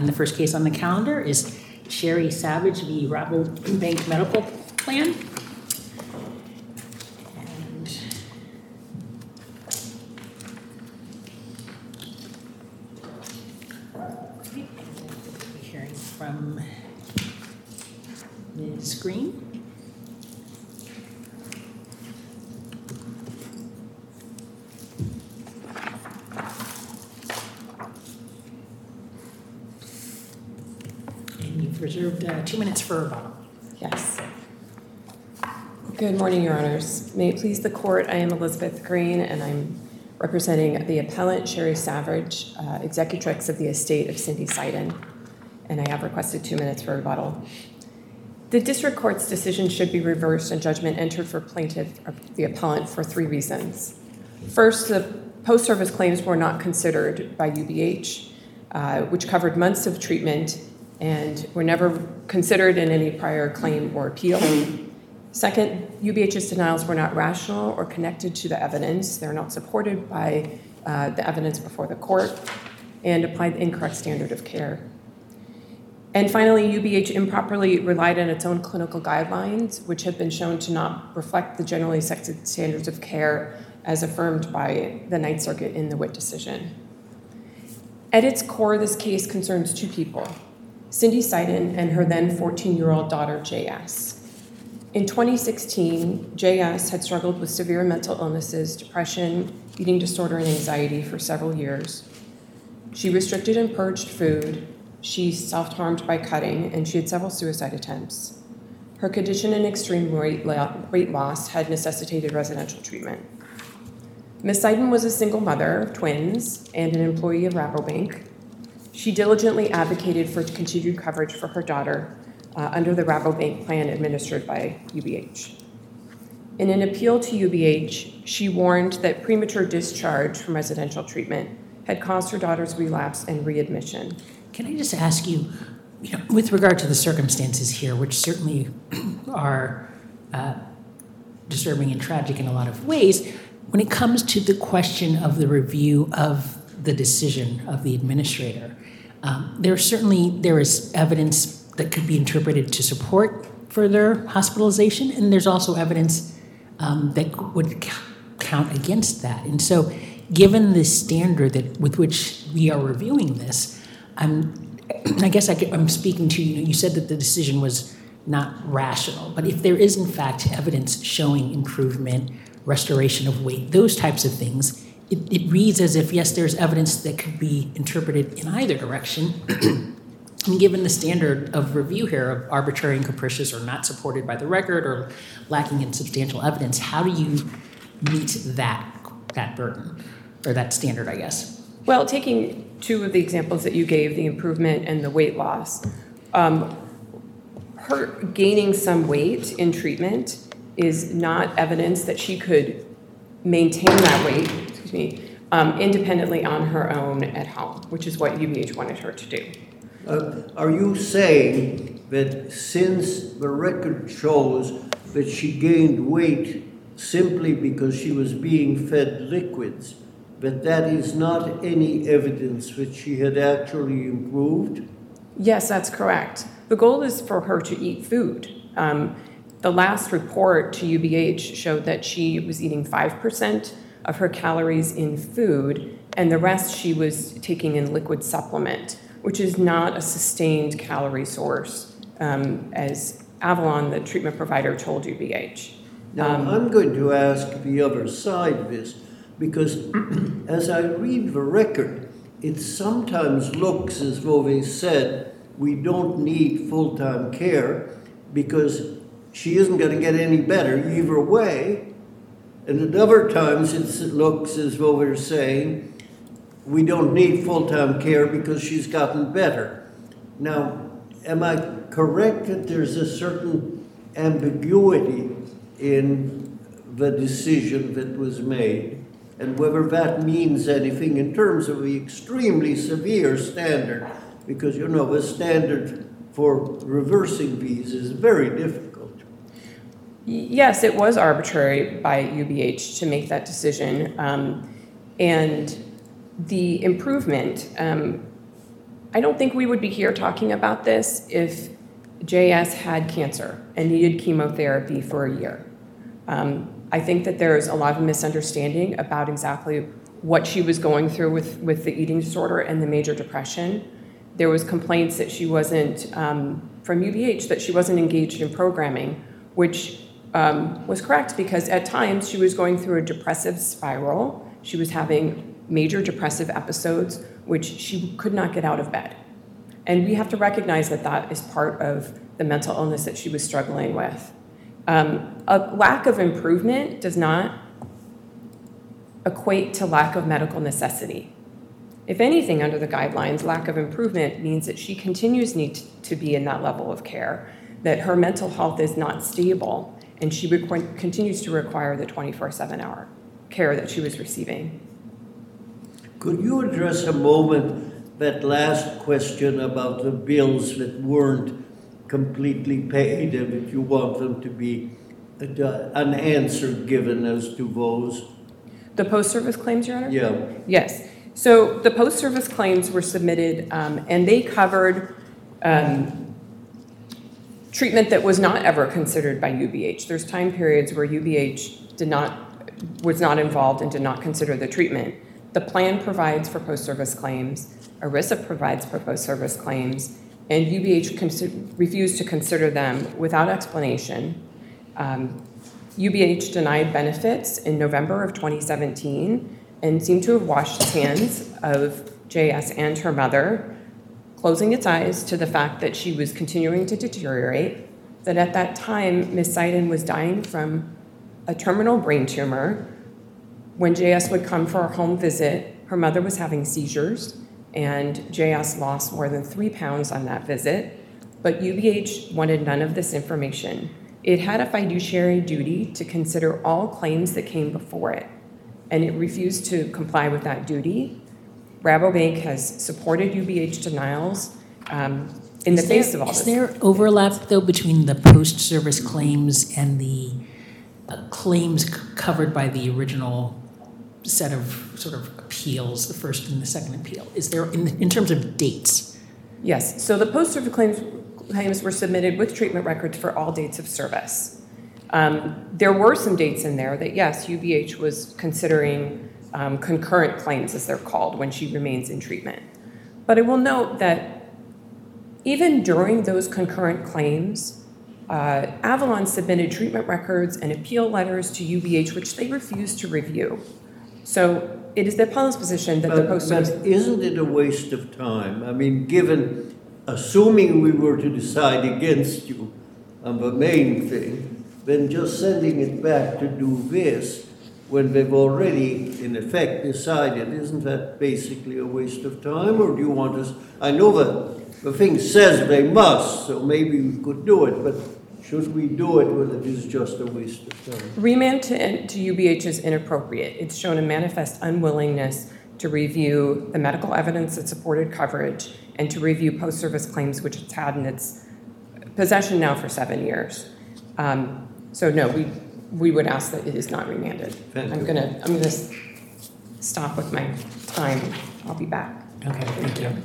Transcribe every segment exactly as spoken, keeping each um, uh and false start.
and the first case on the calendar is Sherry Savage v. Rabobank Medical Plan. And we're hearing from Miz Green. Reserved uh, two minutes for rebuttal. Yes. Good morning, Your Honors. May it please the Court, I am Elizabeth Green, and I'm representing the appellant, Sherry Savage, uh, executrix of the estate of Cindy Seiden, and I have requested two minutes for rebuttal. The District Court's decision should be reversed and judgment entered for plaintiff, or the appellant, for three reasons. First, the post-service claims were not considered by U B H, uh, which covered months of treatment and were never considered in any prior claim or appeal. Second, U B H's denials were not rational or connected to the evidence. They're not supported by uh, the evidence before the court and applied the incorrect standard of care. And finally, U B H improperly relied on its own clinical guidelines, which have been shown to not reflect the generally accepted standards of care as affirmed by the Ninth Circuit in the Witt decision. At its core, this case concerns two people, Cindy Seiden and her then fourteen-year-old daughter, J S. In twenty sixteen, J S had struggled with severe mental illnesses, depression, eating disorder, and anxiety for several years. She restricted and purged food, she self-harmed by cutting, and she had several suicide attempts. Her condition and extreme weight loss had necessitated residential treatment. Miz Seiden was a single mother of twins and an employee of Rabobank. She diligently advocated for continued coverage for her daughter uh, under the Rabobank plan administered by U B H. In an appeal to U B H, she warned that premature discharge from residential treatment had caused her daughter's relapse and readmission. Can I just ask you, you know, with regard to the circumstances here, which certainly are uh, disturbing and tragic in a lot of ways, when it comes to the question of the review of the decision of the administrator, um, there certainly there is evidence that could be interpreted to support further hospitalization, and there's also evidence um, that would c- count against that. And so, given the standard that with which we are reviewing this, I'm, I guess I could, I'm speaking to you. Know, you said that the decision was not rational, but if there is in fact evidence showing improvement, restoration of weight, those types of things, it, it reads as if, yes, there's evidence that could be interpreted in either direction. And given the standard of review here of arbitrary and capricious or not supported by the record or lacking in substantial evidence, how do you meet that, that burden or that standard, I guess? Well, taking two of the examples that you gave, the improvement and the weight loss, um, her gaining some weight in treatment is not evidence that she could maintain that weight, excuse me, um, independently on her own at home, which is what U B H wanted her to do. Uh, are you saying that since the record shows that she gained weight simply because she was being fed liquids, that that is not any evidence that she had actually improved? Yes, that's correct. The goal is for her to eat food. Um, The last report to U B H showed that she was eating five percent of her calories in food, and the rest she was taking in liquid supplement, which is not a sustained calorie source, um, as Avalon, the treatment provider, told U B H. Now, um, I'm going to ask the other side of this, because as I read the record, it sometimes looks as though they said, we don't need full-time care because she isn't going to get any better either way. And at other times it looks as though they're saying, we don't need full-time care because she's gotten better. Now, am I correct that there's a certain ambiguity in the decision that was made, and whether that means anything in terms of the extremely severe standard? Because, you know, the standard for reversing these is very difficult. Yes, it was arbitrary by U B H to make that decision. Um, and the improvement, um, I don't think we would be here talking about this if J S had cancer and needed chemotherapy for a year. Um, I think that there's a lot of misunderstanding about exactly what she was going through with, with the eating disorder and the major depression. There was complaints that she wasn't, um, from U B H, that she wasn't engaged in programming, which um, was correct because at times she was going through a depressive spiral. She was having major depressive episodes, which she could not get out of bed. And we have to recognize that that is part of the mental illness that she was struggling with. Um, a lack of improvement does not equate to lack of medical necessity. If anything, under the guidelines, lack of improvement means that she continues need to be in that level of care, that her mental health is not stable, and she requ- continues to require the twenty-four seven hour care that she was receiving. Could you address a moment that last question about the bills that weren't completely paid and that you want them to be an answer given as to those? The post-service claims, Your Honor? Yeah. Yes. So the post-service claims were submitted, um, and they covered um, treatment that was not ever considered by U B H. There's time periods where U B H did not, was not involved and did not consider the treatment. The plan provides for post-service claims, ERISA provides for post-service claims, and U B H con- refused to consider them without explanation. Um, U B H denied benefits in November of twenty seventeen and seemed to have washed its hands of J S and her mother, closing its eyes to the fact that she was continuing to deteriorate, that at that time, Miz Seiden was dying from a terminal brain tumor. When J S would come for a home visit, her mother was having seizures, and J S lost more than three pounds on that visit, but U B H wanted none of this information. It had a fiduciary duty to consider all claims that came before it, and it refused to comply with that duty. Rabobank has supported U B H denials um, in the Is face there- of all Is this. there overlap, though, between the post-service claims and the uh, claims c- covered by the original set of sort of appeals, the first and the second appeal? Is there, in, in terms of dates? Yes, so the post-service claims, claims were submitted with treatment records for all dates of service. Um, there were some dates in there that, yes, U B H was considering um, concurrent claims, as they're called, when she remains in treatment. But I will note that even during those concurrent claims, uh, Avalon submitted treatment records and appeal letters to U B H, which they refused to review. So it is the appellant's position that But, the post-service... but isn't it a waste of time? I mean, given, assuming we were to decide against you on the main thing, then just sending it back to do this when they've already, in effect, decided, isn't that basically a waste of time? Or do you want us, I know that the thing says they must, so maybe we could do it, but should we do it when it is just a waste of time? Remand to, to U B H is inappropriate. It's shown a manifest unwillingness to review the medical evidence that supported coverage and to review post-service claims, which it's had in its possession now for seven years. Um, so no, we we would ask that it is not remanded. Thank I'm you. gonna I'm gonna s- stop with my time. I'll be back. Okay, thank you.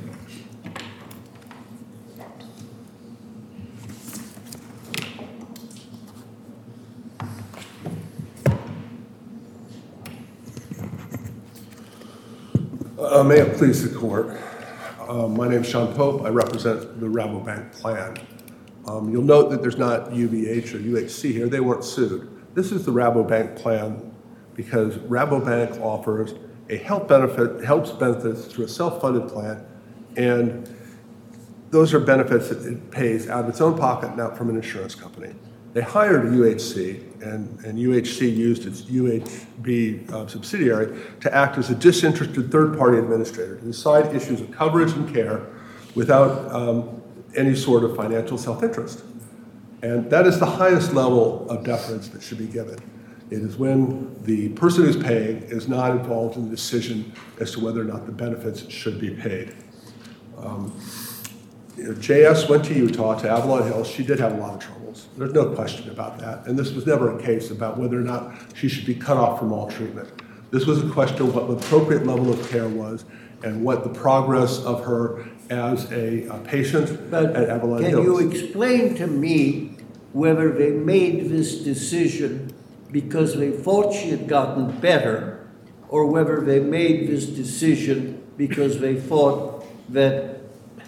Uh, may it please the court. Uh, my name is Sean Pope. I represent the Rabobank plan. Um, you'll note that there's not U B H or U H C here. They weren't sued. This is the Rabobank plan because Rabobank offers a health benefit, helps benefits through a self-funded plan, and those are benefits that it pays out of its own pocket, not from an insurance company. They hired a U H C, and, and U H C used its U H B uh, subsidiary to act as a disinterested third-party administrator to decide issues of coverage and care without um, any sort of financial self-interest. And that is the highest level of deference that should be given. It is when the person who's paying is not involved in the decision as to whether or not the benefits should be paid. Um, you know, J S went to Utah, to Avalon Hills. She did have a lot of troubles. There's no question about that. And this was never a case about whether or not she should be cut off from all treatment. This was a question of what the appropriate level of care was and what the progress of her as a, a patient But at Avalon can Hills. you explain to me whether they made this decision because they thought she had gotten better, or whether they made this decision because they thought that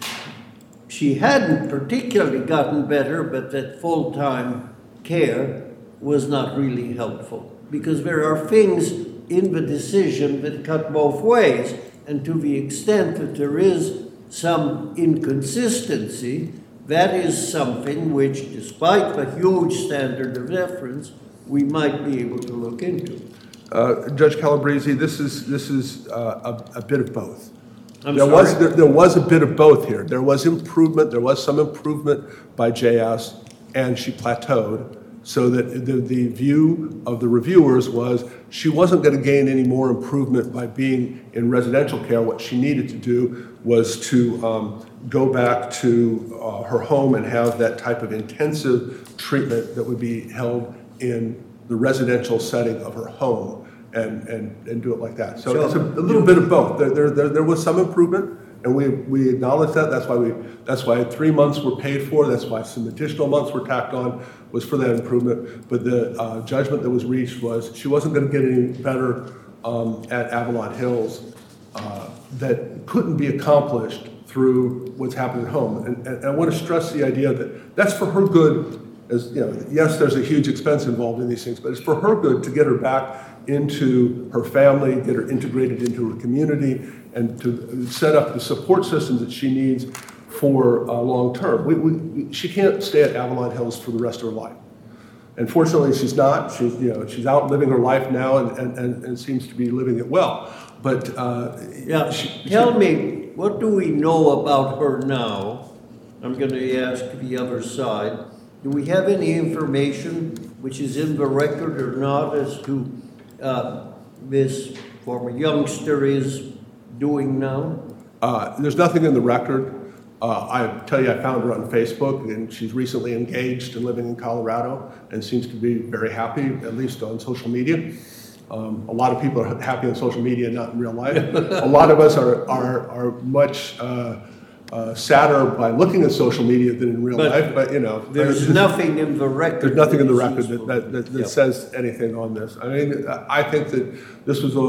she hadn't particularly gotten better, but that full-time care was not really helpful? Because there are things in the decision that cut both ways, and to the extent that there is some inconsistency, that is something which, despite the huge standard of deference, we might be able to look into. Uh, Judge Calabresi, this is this is uh, a, a bit of both. I'm there sorry? was there, there was a bit of both here. There was improvement. There was some improvement by J S, and she plateaued. So that the, the view of the reviewers was she wasn't going to gain any more improvement by being in residential care. What she needed to do was to um, go back to uh, her home and have that type of intensive treatment that would be held in the residential setting of her home, and, and, and do it like that. So, So- it's a, a little bit of both. There, there, there, there was some improvement, and we, we acknowledge that. That's why we that's why three months were paid for. That's why some additional months were tacked on, was for that improvement. But the uh, judgment that was reached was she wasn't going to get any better um, at Avalon Hills. Uh, that couldn't be accomplished through what's happening at home. And, and I want to stress the idea that that's for her good. As you know, yes, there's a huge expense involved in these things, but it's for her good to get her back into her family, get her integrated into her community, and to set up the support systems that she needs for uh, long term. We, we, she can't stay at Avalon Hills for the rest of her life. And fortunately, she's not. She's, you know, she's out living her life now, and, and, and, and seems to be living it well. But uh, Yeah, she, tell she, me, what do we know about her now? I'm going to ask the other side. Do we have any information which is in the record or not as to uh, this former youngster is doing now? Uh, there's nothing in the record. Uh, I tell you, I found her on Facebook, and she's recently engaged and living in Colorado, and seems to be very happy, at least on social media. Um, a lot of people are happy on social media, not in real life. A lot of us are are, are much uh, uh, sadder by looking at social media than in real But life. But you know, There's nothing in the record. There's nothing in the that record is that, useful. that, that, that Yeah. says anything on this. I mean, I think that this was a,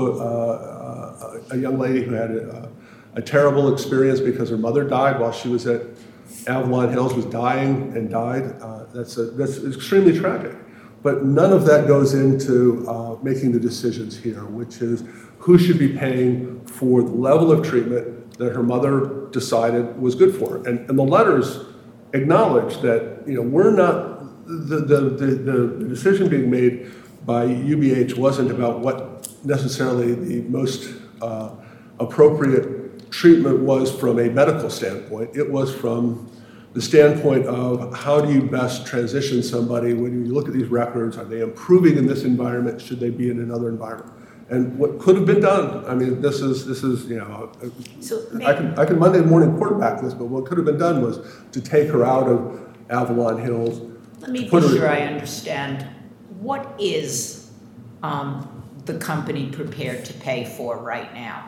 a, a young lady who had a, a terrible experience because her mother died while she was at Avalon Hills, was dying and died. Uh, that's, a, that's extremely tragic. But none of that goes into uh, making the decisions here, which is who should be paying for the level of treatment that her mother decided was good for her. And, and the letters acknowledge that, you know, we're not, the, the, the, the decision being made by U B H wasn't about what necessarily the most uh, appropriate treatment was from a medical standpoint. It was from the standpoint of how do you best transition somebody when you look at these records. Are they improving in this environment? Should they be in another environment? And what could have been done, I mean, this is, this is you know, So I can, I can Monday morning quarterback this, but what could have been done was to take her out of Avalon Hills. Let me be put her- sure I understand. What is um, the company prepared to pay for right now?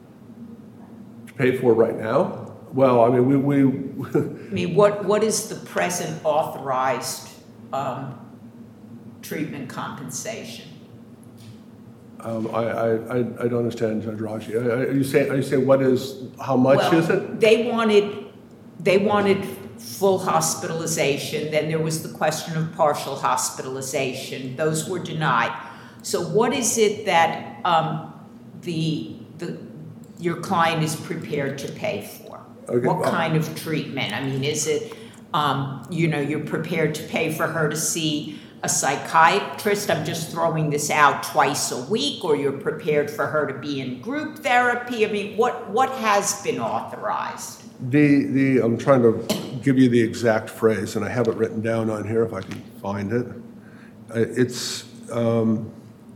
Paid for right now? Well, I mean, we, we I mean, what, what is the present authorized um, treatment compensation? um, I, I, I I don't understand, Judge Raji. Are you saying, are you saying what is, how much Well, is it? They wanted, they wanted full hospitalization, then there was the question of partial hospitalization. Those were denied. So what is it that um, the, the, your client is prepared to pay for? Okay, What well- kind of treatment? I mean, is it, um, you know, you're prepared to pay for her to see a psychiatrist, I'm just throwing this out, twice a week, or you're prepared for her to be in group therapy? I mean, what, what has been authorized? The, the, I'm trying to give you the exact phrase, and I have it written down on here if I can find it. Uh, It's, um,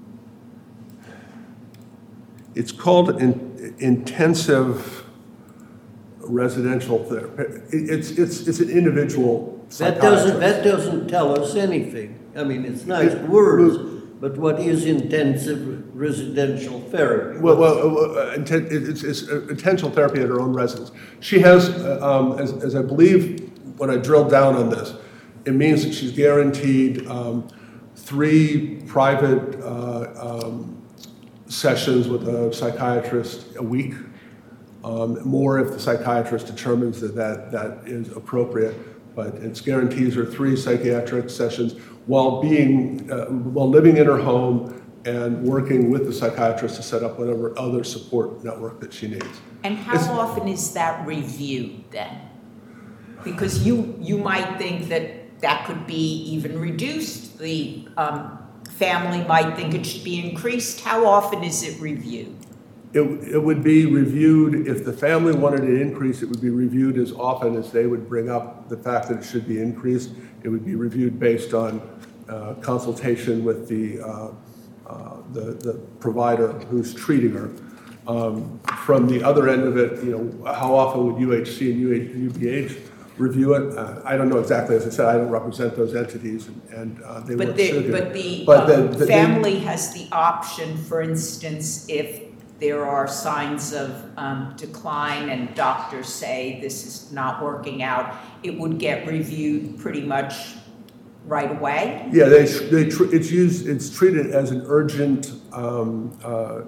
it's called in, intensive residential therapy. It- It's, it's, it's an individual That doesn't, psychiatrist. that doesn't tell us anything. I mean, it's nice words, but what is intensive residential therapy? Well, well uh, inten- it's, it's uh, intentional therapy at her own residence. She has, uh, um, as, as I believe when I drilled down on this, it means that she's guaranteed um, three private uh, um, sessions with a psychiatrist a week, um, more if the psychiatrist determines that, that that is appropriate. But it guarantees her three psychiatric sessions while being, uh, while living in her home and working with the psychiatrist to set up whatever other support network that she needs. And how It's- often is that reviewed then? Because you, you might think that that could be even reduced. The um, family might think it should be increased. How often is it reviewed? It, it would be reviewed, if the family wanted it increased, it would be reviewed as often as they would bring up the fact that it should be increased. It would be reviewed based on uh, consultation with the, uh, uh, the, the provider who's treating her. Um, from the other end of it, you know, how often would U H C and U B H review it? Uh, I don't know exactly. As I said, I don't represent those entities, and, and uh, they But weren't the, sued here. but the But um, the- the- family has the option, for instance, if there are signs of um, decline and doctors say this is not working out, it would get reviewed pretty much right away? Yeah, they, they, tr- it's used, it's treated as an urgent, um, uh,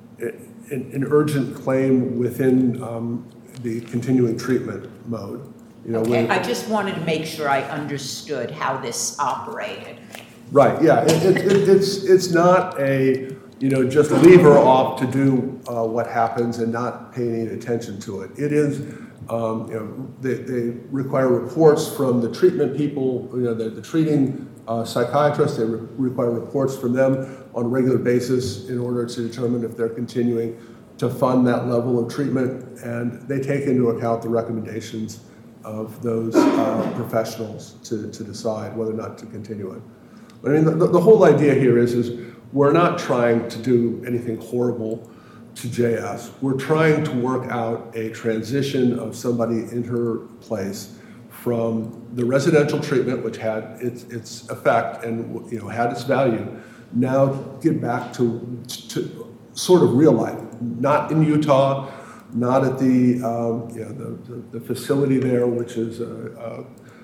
an, an urgent claim within um, the continuing treatment mode. You know, Okay, when- I just wanted to make sure I understood how this operated. Right, yeah, it, it, it, it's, it's not a, you know, just leave her off to do uh, what happens and not pay any attention to it. It is, um, you know, they, they require reports from the treatment people, you know, the, the treating uh, psychiatrists. They re- require reports from them on a regular basis in order to determine if they're continuing to fund that level of treatment. And they take into account the recommendations of those uh, professionals to, to decide whether or not to continue it. I mean, the, the whole idea here is, is we're not trying to do anything horrible to J S. We're trying to work out a transition of somebody in her place from the residential treatment, which had its, its effect and, you know, had its value, now get back to, to sort of real life, not in Utah, not at the, um, you know, the, the, the facility there, which is a, a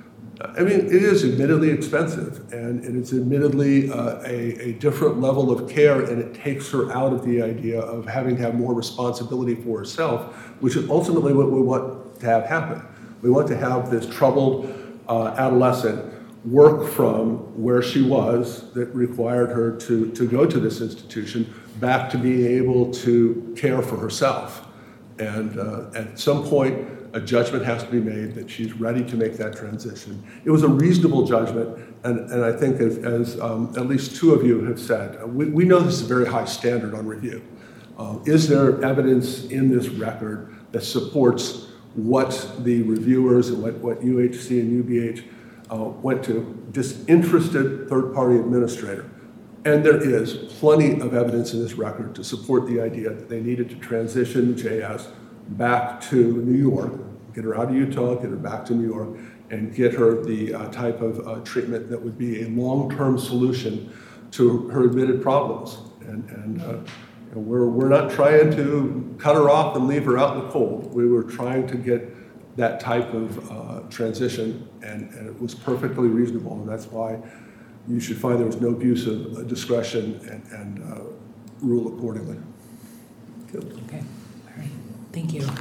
I mean, it is admittedly expensive, and, and it's admittedly uh, a, a different level of care, and it takes her out of the idea of having to have more responsibility for herself, which is ultimately what we want to have happen. We want to have this troubled uh, adolescent work from where she was that required her to, to go to this institution back to being able to care for herself. And uh, at some point, a judgment has to be made that she's ready to make that transition. It was a reasonable judgment, and, and I think as, as um, at least two of you have said, uh, we, we know this is a very high standard on review. Uh, is there evidence in this record that supports what the reviewers and what, what U H C and U B H uh, went to? Disinterested third-party administrator. And there is plenty of evidence in this record to support the idea that they needed to transition J S back to New York, get her out of Utah, get her back to New York, and get her the uh, type of uh, treatment that would be a long-term solution to her admitted problems. And, and uh, you know, we're, we're not trying to cut her off and leave her out in the cold. We were trying to get that type of uh, transition, and, and it was perfectly reasonable, and that's why you should find there was no abuse of uh, discretion and, and uh, rule accordingly. Good. Okay, all right, thank you.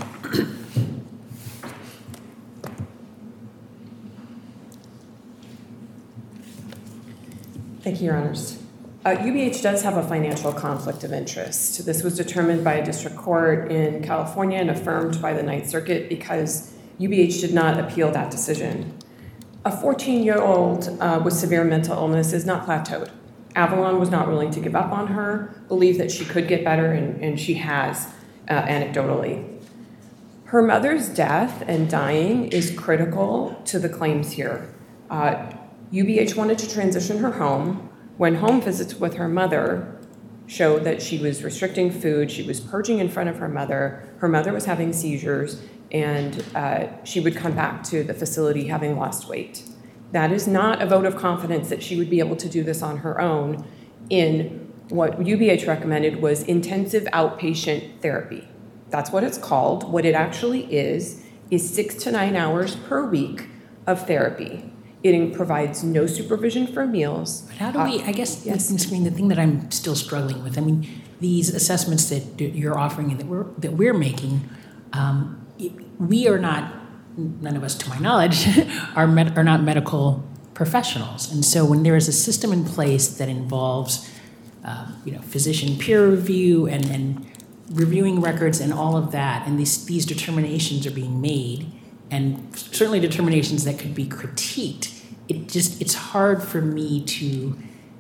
Thank you, Your Honors. Uh, U B H does have a financial conflict of interest. This was determined by a district court in California and affirmed by the Ninth Circuit because U B H did not appeal that decision. A fourteen-year-old uh, with severe mental illness is not plateaued. Avalon was not willing to give up on her, believed that she could get better, and, and she has, uh, anecdotally. Her mother's death and dying is critical to the claims here. Uh, U B H wanted to transition her home. When home visits with her mother showed that she was restricting food, she was purging in front of her mother, her mother was having seizures, and uh, she would come back to the facility having lost weight. That is not a vote of confidence that she would be able to do this on her own, in what U B H recommended was intensive outpatient therapy. That's what it's called. What it actually is, is six to nine hours per week of therapy. It provides no supervision for meals. But how do we, I guess, yes. Miz Green, the thing that I'm still struggling with, I mean, these assessments that you're offering and that we're, that we're making, um, we are not, none of us to my knowledge, are, med- are not medical professionals. And so when there is a system in place that involves, uh, you know, physician peer review and, and reviewing records and all of that, and these, these determinations are being made, and certainly determinations that could be critiqued, it just, it's hard for me to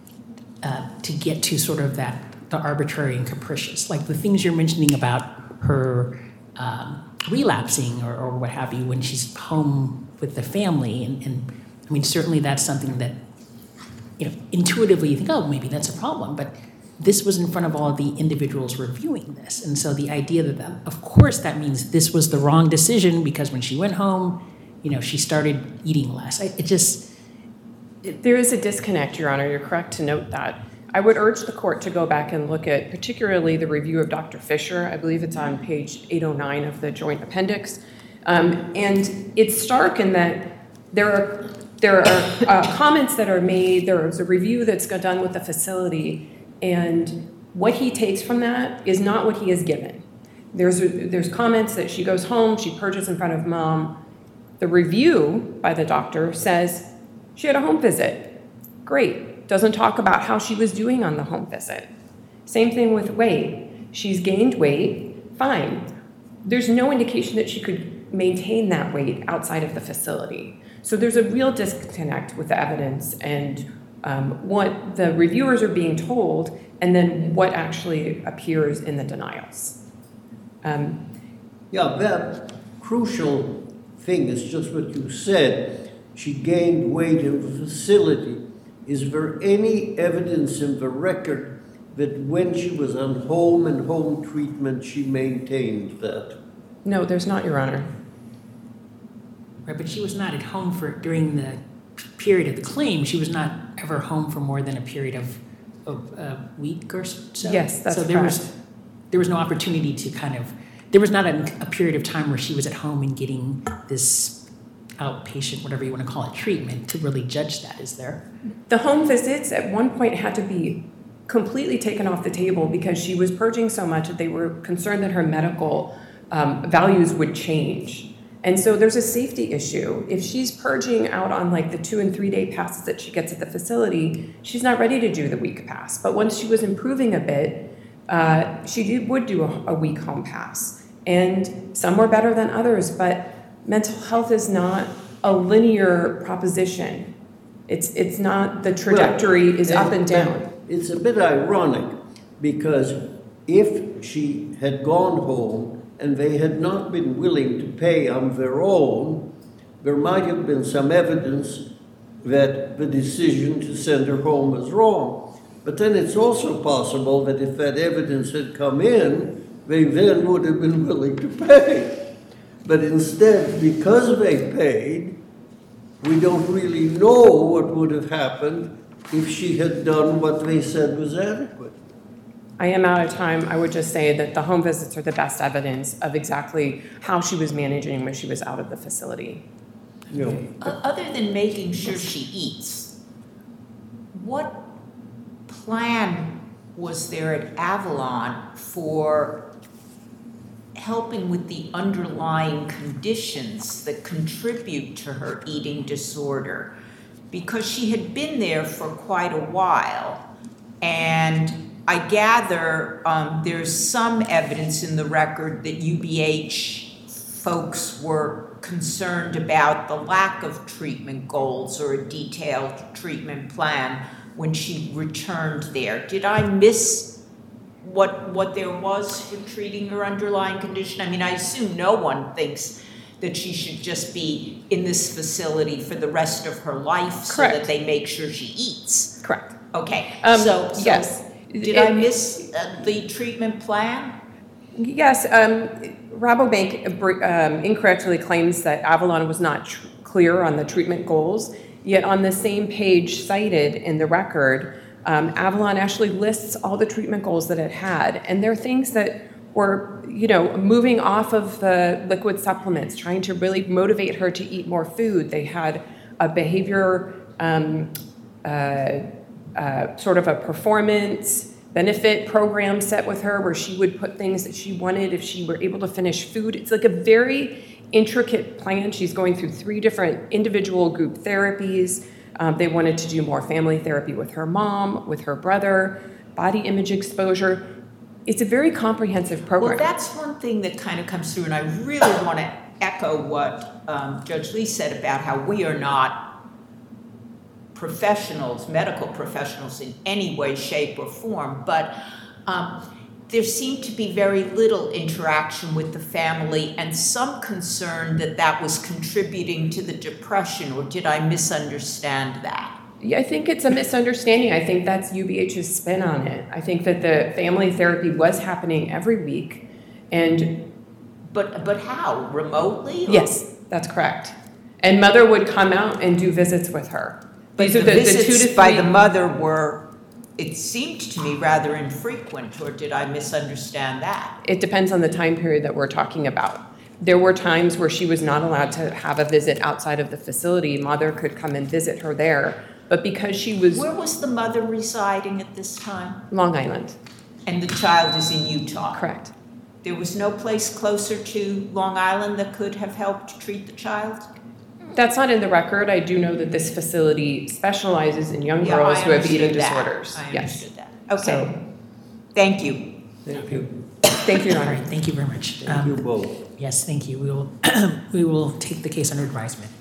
uh, to get to sort of that, the arbitrary and capricious. Like the things you're mentioning about her um, relapsing or, or what have you when she's home with the family. And, and I mean, certainly that's something that, you know, intuitively you think, oh, maybe that's a problem. But this was in front of all of the individuals reviewing this. And so the idea that, that, of course, that means this was the wrong decision because when she went home, you know, she started eating less. I, it just... It, there is a disconnect, Your Honor. You're correct to note that. I would urge the court to go back and look at particularly the review of Doctor Fisher. I believe it's on page eight oh nine of the joint appendix. Um, and it's stark in that there are, there are uh, comments that are made. There is a review that's done with the facility. And what he takes from that is not what he has given. There's, there's comments that she goes home, she purges in front of mom. The review by the doctor says she had a home visit. Great. Doesn't talk about how she was doing on the home visit. Same thing with weight. She's gained weight, fine. There's no indication that she could maintain that weight outside of the facility. So there's a real disconnect with the evidence and Um, what the reviewers are being told, and then what actually appears in the denials. Um, yeah, that crucial thing is just what you said. She gained weight in the facility. Is there any evidence in the record that when she was on home and home treatment, she maintained that? No, there's not, Your Honor. Right, but she was not at home for during the period of the claim. She was not ever home for more than a period of, of a week or so. Yes, that's so there correct. was there was no opportunity to kind of there was not a, a period of time where she was at home and getting this outpatient, whatever you want to call it, treatment to really judge that. Is there? The home visits at one point had to be completely taken off the table because she was purging so much that they were concerned that her medical um, values would change. And so there's a safety issue. If she's purging out on like the two and three day passes that she gets at the facility, she's not ready to do the week pass. But once she was improving a bit, uh, she did, would do a, a week home pass. And some were better than others, but mental health is not a linear proposition. It's, it's not, the trajectory well, is and, up and down. It's a bit ironic because if she had gone home and they had not been willing to pay on their own, there might have been some evidence that the decision to send her home was wrong. But then it's also possible that if that evidence had come in, they then would have been willing to pay. But instead, because they paid, we don't really know what would have happened if she had done what they said was adequate. I am out of time. I would just say that the home visits are the best evidence of exactly how she was managing when she was out of the facility. You know, Uh, Other than making sure she eats, what plan was there at Avalon for helping with the underlying conditions that contribute to her eating disorder? Because she had been there for quite a while, and I gather um, there's some evidence in the record that U B H folks were concerned about the lack of treatment goals or a detailed treatment plan when she returned there. Did I miss what what there was for treating her underlying condition? I mean, I assume no one thinks that she should just be in this facility for the rest of her life. Correct. So that they make sure she eats. Correct. Okay, Um, so, so yes. did It- I miss uh, the treatment plan? Yes, um, Rabobank um, incorrectly claims that Avalon was not tr- clear on the treatment goals, yet on the same page cited in the record, Um, Avalon actually lists all the treatment goals that it had, and they're things that were, you know, moving off of the liquid supplements, trying to really motivate her to eat more food. They had a behavior, um, uh, uh, sort of a performance benefit program set with her where she would put things that she wanted if she were able to finish food. It's like a very intricate plan. She's going through three different individual group therapies. Um, they wanted to do more family therapy with her mom, with her brother, body image exposure. It's a very comprehensive program. Well, that's one thing that kind of comes through, and I really want to echo what um, Judge Lee said about how we are not professionals, medical professionals in any way, shape, or form, but um, there seemed to be very little interaction with the family and some concern that that was contributing to the depression, or did I misunderstand that? Yeah, I think it's a misunderstanding. I think that's U B H's spin on it. I think that the family therapy was happening every week, and But but how? Remotely? or- yes, that's correct. And mother would come out and do visits with her. But These the are the, the visits two to by three- the mother were, it seemed to me, rather infrequent, or did I misunderstand that? It depends on the time period that we're talking about. There were times where she was not allowed to have a visit outside of the facility. Mother could come and visit her there, but because she was Where was the mother residing at this time? Long Island, And the child is in Utah? correct? There was no place closer to Long Island that could have helped treat the child? That's not in the record. I do know that this facility specializes in young Yeah, girls I who have eating understood that. disorders. I Yes. understood that. Okay, So- thank you. Thank you. Thank you, Your All Honor. right, thank you very much. Thank you Um, both. Yes, thank you. We will, we will take the case under advisement.